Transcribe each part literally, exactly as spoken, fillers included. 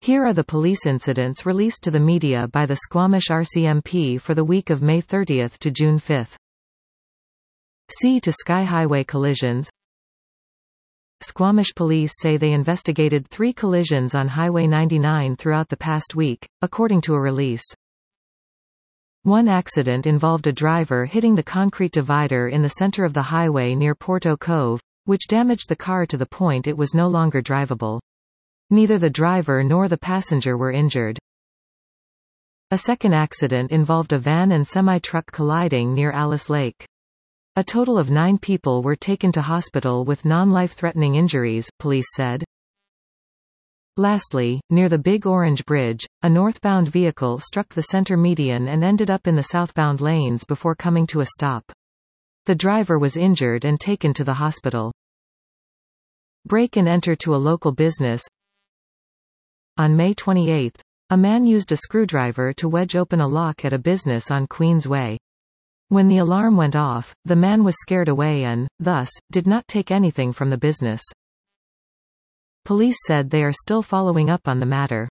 Here are the police incidents released to the media by the Squamish R C M P for the week of May thirtieth to June fifth. Sea to Sky Highway collisions. Squamish police say they investigated three collisions on Highway ninety-nine throughout the past week, according to a release. One accident involved a driver hitting the concrete divider in the center of the highway near Porto Cove, which damaged the car to the point it was no longer drivable. Neither the driver nor the passenger were injured. A second accident involved a van and semi-truck colliding near Alice Lake. A total of nine people were taken to hospital with non-life-threatening injuries, police said. Lastly, near the Big Orange Bridge, a northbound vehicle struck the center median and ended up in the southbound lanes before coming to a stop. The driver was injured and taken to the hospital. Break and enter to a local business. On May twenty-eighth, a man used a screwdriver to wedge open a lock at a business on Queens Way. When the alarm went off, the man was scared away and, thus, did not take anything from the business. Police said they are still following up on the matter.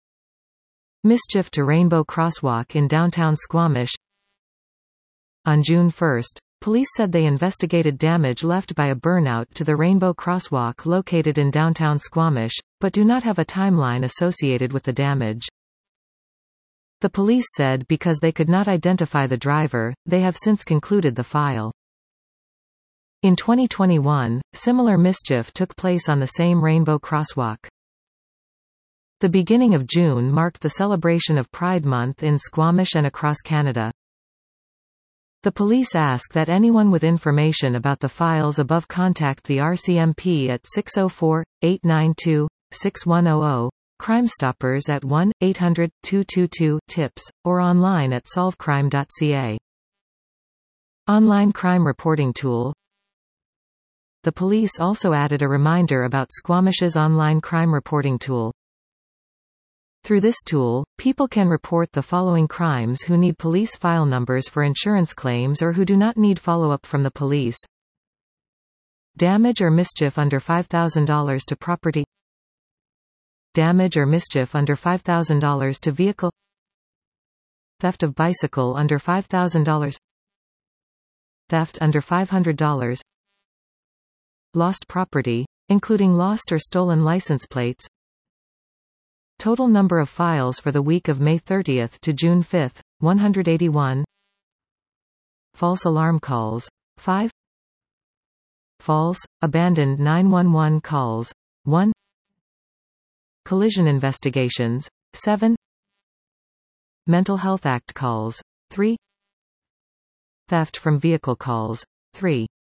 Mischief to Rainbow Crosswalk in downtown Squamish. On June first, police said they investigated damage left by a burnout to the Rainbow Crosswalk located in downtown Squamish, but do not have a timeline associated with the damage. The police said because they could not identify the driver, they have since concluded the file. In twenty twenty-one, similar mischief took place on the same Rainbow Crosswalk. The beginning of June marked the celebration of Pride Month in Squamish and across Canada. The police ask that anyone with information about the files above contact the R C M P at six oh four, eight nine two, six one zero zero, Crime Stoppers at one eight hundred, two two two, TIPS, or online at solve crime dot c a. Online crime reporting tool. The police also added a reminder about Squamish's online crime reporting tool. Through this tool, people can report the following crimes who need police file numbers for insurance claims or who do not need follow-up from the police. Damage or mischief under five thousand dollars to property. Damage or mischief under five thousand dollars to vehicle. Theft of bicycle under five thousand dollars. Theft under five hundred dollars. Lost property, including lost or stolen license plates. Total number of files for the week of May thirtieth to June fifth, one hundred eighty-one. False alarm calls, five. False, abandoned nine one one calls, one. Collision investigations, seven. Mental Health Act calls, three. Theft from vehicle calls, three.